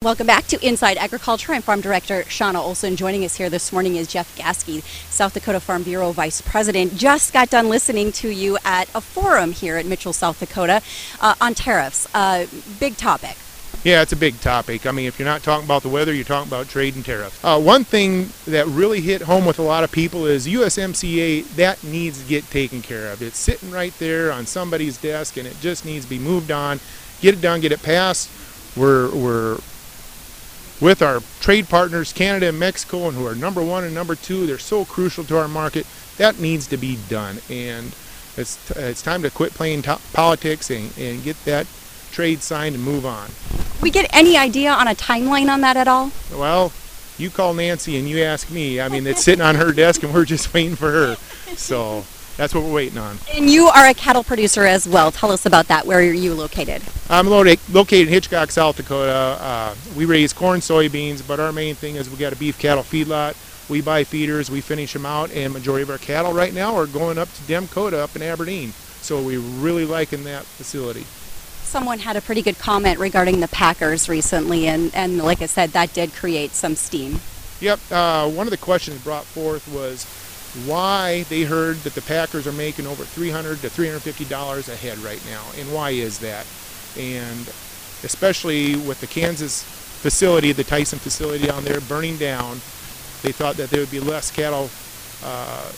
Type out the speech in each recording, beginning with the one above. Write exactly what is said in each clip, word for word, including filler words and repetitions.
Welcome back to Inside Agriculture. I'm Farm Director Shauna Olson. Joining us here this morning is Jeff Gasky, South Dakota Farm Bureau Vice President. Just got done listening to you at a forum here at Mitchell, South Dakota uh, on tariffs. Uh, big topic. Yeah, it's a big topic. I mean, if you're not talking about the weather, you're talking about trade and tariffs. Uh, one thing that really hit home with a lot of people is U S M C A, that needs to get taken care of. It's sitting right there on somebody's desk, and it just needs to be moved on. Get it done, get it passed. We're, we're with our trade partners, Canada and Mexico, and who are number one and number two. They're so crucial to our market. That needs to be done, and it's, it's time to quit playing politics and, and get that trade signed and move on. We get any idea on a timeline on that at all? Well, you call Nancy and you ask me. I mean, it's sitting on her desk and we're just waiting for her. So that's what we're waiting on. And you are a cattle producer as well. Tell us about that. Where are you located? I'm located in Hitchcock, South Dakota. Uh, we raise corn, soybeans, but our main thing is we got a beef cattle feedlot. We buy feeders, we finish them out, and majority of our cattle right now are going up to Demcota up in Aberdeen. So we're really liking that facility. Someone had a pretty good comment regarding the Packers recently, and, and like I said, that did create some steam. Yep. Uh, one of the questions brought forth was why they heard that the Packers are making over three hundred to three hundred fifty dollars a head right now, and why is that? And especially with the Kansas facility, the Tyson facility down there burning down, they thought that there would be less cattle uh,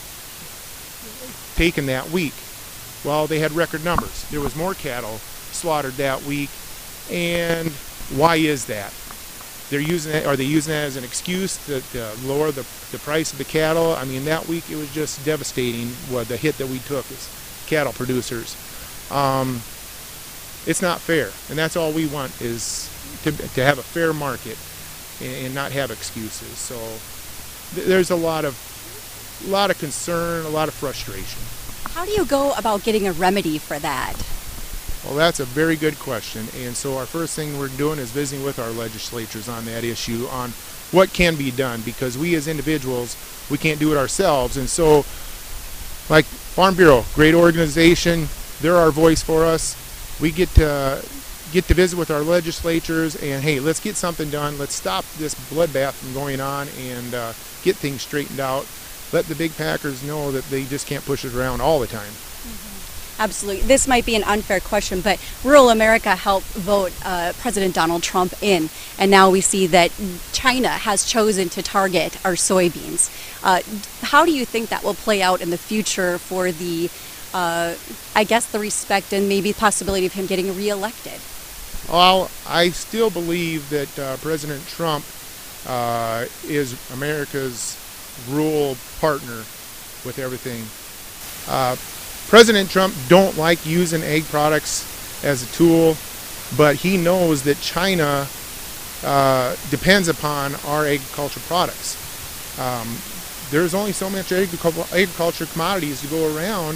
taken that week. Well, they had record numbers. There was more cattle slaughtered that week, and why is that? They're using it, are they using that as an excuse to, to lower the, the price of the cattle? I mean, that week it was just devastating, what the hit that we took as cattle producers. Um, it's not fair, and that's all we want, is to, to have a fair market and, and not have excuses. So th there's a lot of a lot of concern, a lot of frustration. How do you go about getting a remedy for that? Well, that's a very good question, and so our first thing we're doing is visiting with our legislatures on that issue, on what can be done, because we as individuals, we can't do it ourselves. And so, like Farm Bureau, great organization, they're our voice for us. We get to get to visit with our legislatures, and hey, let's get something done. Let's stop this bloodbath from going on and uh, get things straightened out. Let the big packers know that they just can't push it around all the time. Mm-hmm. Absolutely. This might be an unfair question, but rural America helped vote uh, President Donald Trump in, and now we see that China has chosen to target our soybeans. Uh, how do you think that will play out in the future for the, uh, I guess, the respect and maybe possibility of him getting reelected? Well, I still believe that uh, President Trump uh, is America's rural partner with everything. Uh, President Trump don't like using egg products as a tool, but he knows that China uh, depends upon our agriculture products. Um, there's only so much agriculture commodities to go around,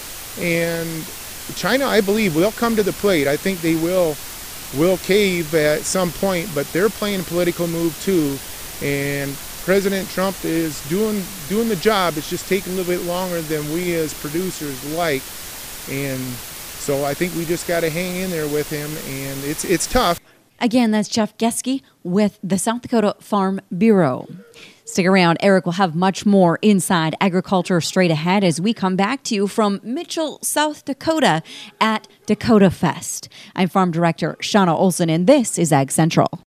and China, I believe, will come to the plate. I think they will will cave at some point, but they're playing a political move too, and President Trump is doing doing the job. It's just taking a little bit longer than we as producers like, and so I think we just got to hang in there with him, and it's it's tough. Again, that's Jeff Gasky with the South Dakota Farm Bureau. Stick around. Eric will have much more Inside Agriculture straight ahead as we come back to you from Mitchell, South Dakota at Dakota Fest. I'm Farm Director Shauna Olson, and this is Ag Central.